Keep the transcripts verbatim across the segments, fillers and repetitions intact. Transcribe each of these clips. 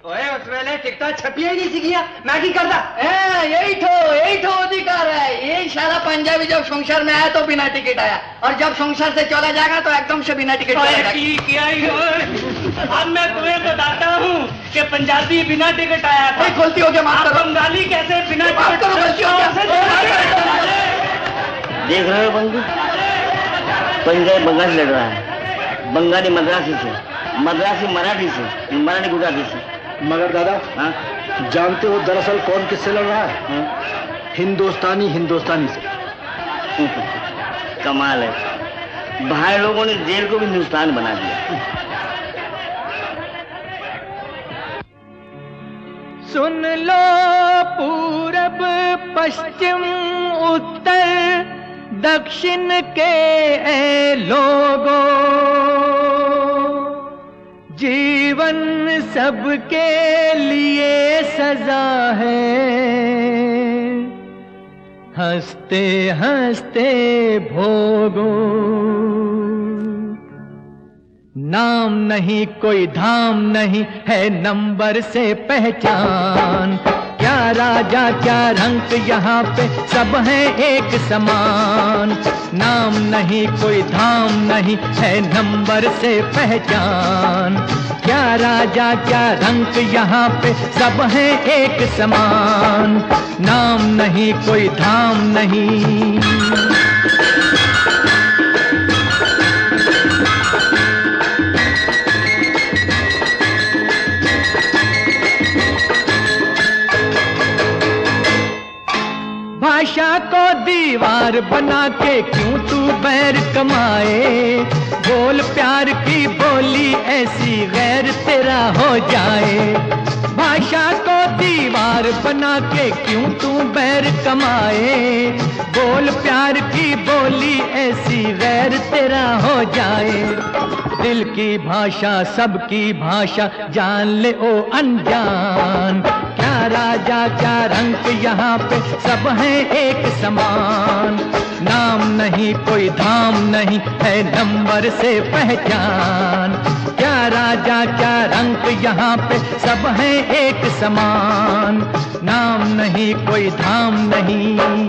ओए उस वेले टिकटा छपिया ही नहीं सीखिया मैं की करता ए यही ठो यही ठो अधिकार है। ये सारा पंजाबी जब संसार में आया तो बिना टिकट आया और जब संसार से चला जाएगा तो एकदम से बिना टिकट आएगा। क्या ही हो? अब मैं तुम्हें बताता हूँ कि पंजाबी बिना टिकट आया था। गलती हो गया माफ करो। बंगाली कैसे बिना टिकट? गलती हो गया। देख रहे हो बंधु, पंजाबी बंगाली लड़ रहा है, बंगाली मद्रासी से, मद्रासी मराठी से, मराठी गुजराती से। मगर दादा हाँ? जानते हो दरअसल कौन किससे लड़ रहा है? हाँ? हिंदुस्तानी हिंदुस्तानी से। कमाल है, भाई लोगों ने जेल को भी हिंदुस्तान बना दिया। सुन लो पूरब पश्चिम उत्तर दक्षिण के ए लोगों, जीवन सबके लिए सजा है, हंसते हंसते भोगो। नाम नहीं कोई धाम नहीं है नंबर से पहचान, क्या राजा क्या रंक यहाँ पे सब हैं एक समान। नाम नहीं कोई धाम नहीं है नंबर से पहचान, क्या राजा क्या रंक यहाँ पे सब हैं एक समान। नाम नहीं कोई धाम नहीं। भाषा को दीवार बना के क्यों तू बैर कमाए, बोल प्यार की बोली ऐसी गैर तेरा हो जाए। भाषा को दीवार बना के क्यों तू बैर कमाए, बोल प्यार की बोली ऐसी गैर तेरा हो जाए। दिल की भाषा सबकी भाषा जान ले ओ अनजान, क्या राजा क्या रंग यहाँ पे सब हैं एक समान। नाम नहीं कोई धाम नहीं है नंबर से पहचान, क्या राजा क्या रंग यहाँ पे सब हैं एक समान। नाम नहीं कोई धाम नहीं।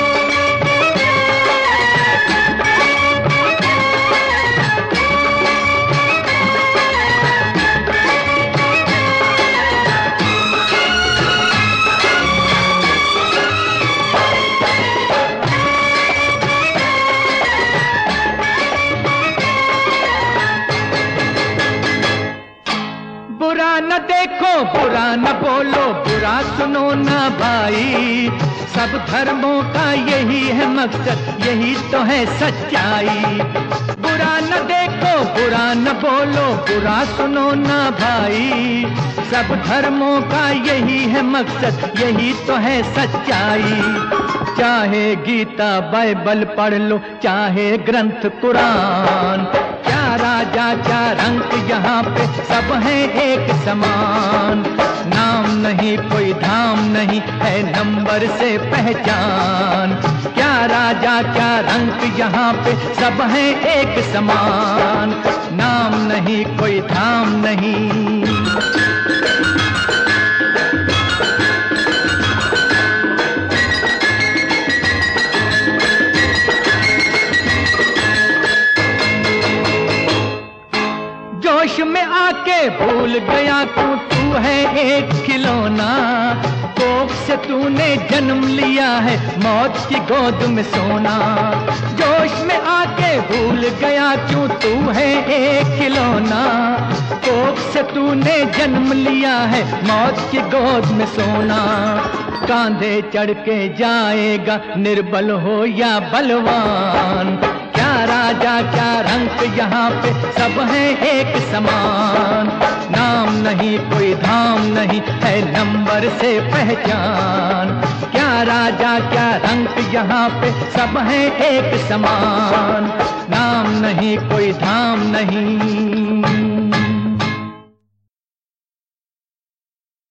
बुरा न देखो बुरा न बोलो बुरा सुनो ना भाई, सब धर्मों का यही है मकसद यही तो है सच्चाई। बुरा न देखो बुरा न बोलो बुरा सुनो ना भाई, सब धर्मों का यही है मकसद यही तो है सच्चाई। चाहे गीता बाइबल पढ़ लो चाहे ग्रंथ कुरान, क्या राजा क्या रंग यहाँ पे सब हैं एक समान। नाम नहीं कोई धाम नहीं है नंबर से पहचान, क्या राजा क्या रंग यहाँ पे सब हैं एक समान। नाम नहीं कोई धाम नहीं। जोश में आके भूल गया तू तू है एक खिलौना, कोख से तूने जन्म लिया है मौत की गोद में सोना। जोश में आके भूल गया क्यों तू है एक खिलौना, कोख से तूने जन्म लिया है मौत की गोद में सोना। कांधे चढ़ के जाएगा निर्बल हो या बलवान, क्या राजा क्या रंग यहाँ पे सब हैं एक समान। नाम नहीं कोई धाम नहीं है नंबर से पहचान, क्या राजा क्या रंग यहाँ पे सब हैं एक समान। नाम नहीं कोई धाम नहीं।